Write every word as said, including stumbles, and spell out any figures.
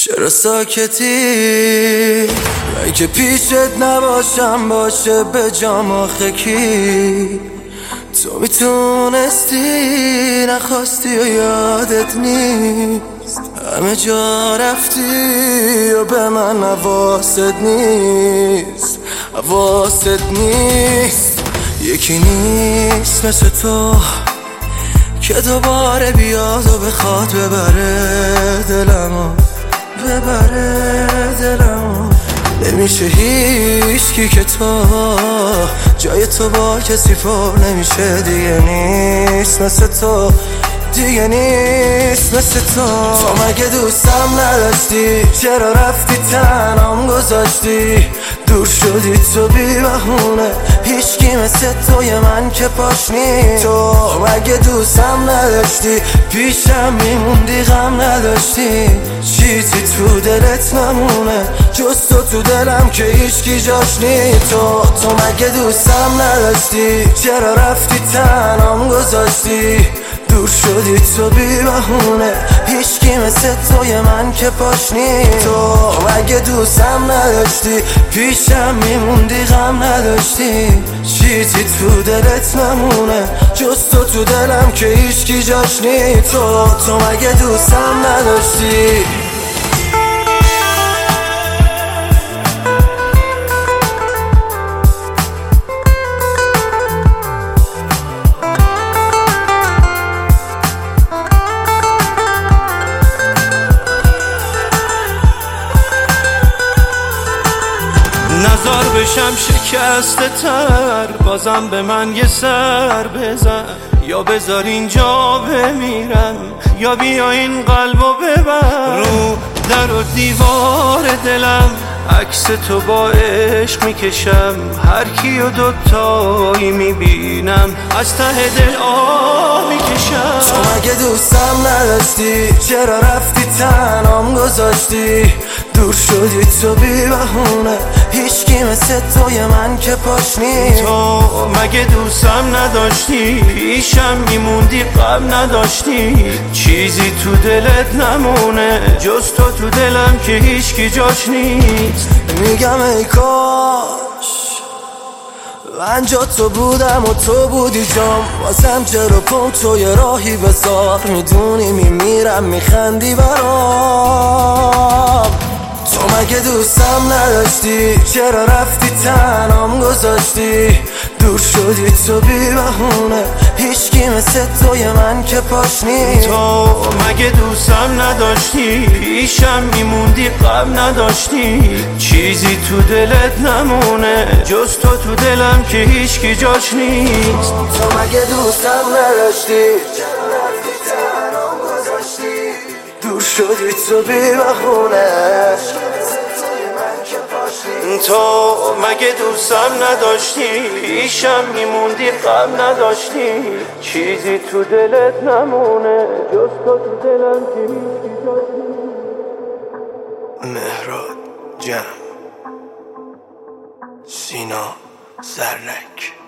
چرا ساکتی؟ من که پیشت نباشم باشه به جام آخه کی؟ تو میتونستی نخواستی و یادت نیست، همه جا رفتی و به من حواست نیست، حواست نیست. یکی نیست مثل تو که دوباره بیاد و بخواد ببره دلمو، ببره دلمو. نمیشه هیچکی که تو جای تو با کسی پر نمیشه، دیگه نیست مثل تو، دیگه نیست مثل تو. تو مگه دوستم نداشتی؟ چرا رفتی تنهام گذاشتی؟ دور شدی تو بی بهونه، هیچکی مثل توی من که پاش نی. تو مگه دوستم نداشتی؟ پیشم میموندی غم نداشتی، چیزی تو دلت نمونه جز تو تو دلم که هیچکی جاش نی. تو تو مگه دوستم نداشتی؟ چرا رفتی تنهام گذاشتی؟ دور شدی تو بی بهونه، هیچکی مثل توی من که پاش نی. تو مگه دوستم نداشتی؟ پیشم میموندی غم نداشتی، چیزی تو دلت نمونه جز تو تو دلم که هیچکی جاش نی. تو تو مگه دوستم نداشتی؟ نزار بشم شکسته تر، بازم به من یه سر بزن، یا بذار اینجا بمیرم یا بیا این قلبو ببر. رو در و دیوار دلم عکس تو با عشق میکشم، هر کیو دوتایی میبینم از ته دل آه میکشم. تو مگه دوستم نداشتی؟ چرا رفتی تنهام گذاشتی؟ دور شدی تو بی بهونه، هیچکی مثل توی من که پاش نی. تو مگه دوستم نداشتی؟ پیشم میموندی غم نداشتی، چیزی تو دلت نمونه جز تو تو دلم که هیچکی جاش نیست. میگم ای کاش من جا تو بودم و تو بودی جام، واسم چرا پم توی راهی بذار، میدونی میمیرم میخندی برام. تو مگه دوستم نداشتی؟ چرا رفتی تنهام گذاشتی؟ دور شدی تو بی بهونه، هیچکی مثل توی من که پاش نی. تو مگه دوستم نداشتی؟ پیشم میموندی غم نداشتی، چیزی تو دلت نمونه جز تو تو دلم که هیچکی جاش نیست. تو مگه دوستم نداشتی؟ چرا رفتی تنهام گذاشتی؟ دور شدی تو بی بهونه، تو مگه دوستم نداشتی؟ پیشم میموندی غم نداشتی، چیزی تو دلت نمونه جز تو تو دلم که هیچکی جاش نیست. مهراد جمع، سینا زرنک.